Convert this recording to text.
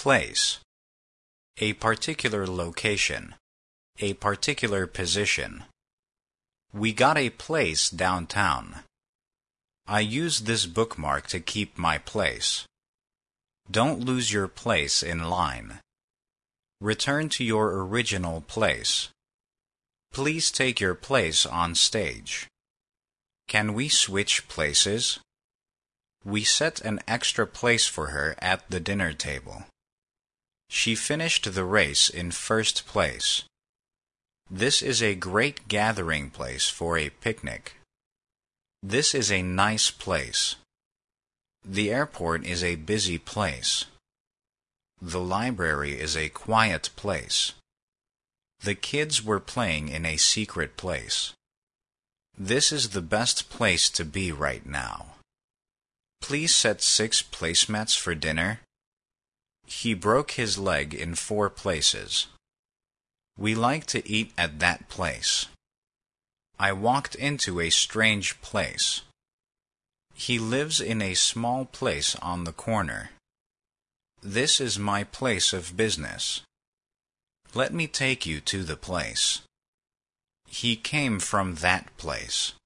Place. A particular location. A particular position. We got a place downtown. I use this bookmark to keep my place. Don't lose your place in line. Return to your original place. Please take your place on stage. Can we switch places? We set an extra place for her at the dinner table. She finished the race in first place. This is a great gathering place for a picnic. This is a nice place. The airport is a busy place. The library is a quiet place. The kids were playing in a secret place. This is the best place to be right now. Please set 6 placemats for dinner. He broke his leg in 4 places. We like to eat at that place. I walked into a strange place. He lives in a small place on the corner. This is my place of business. Let me take you to the place. He came from that place.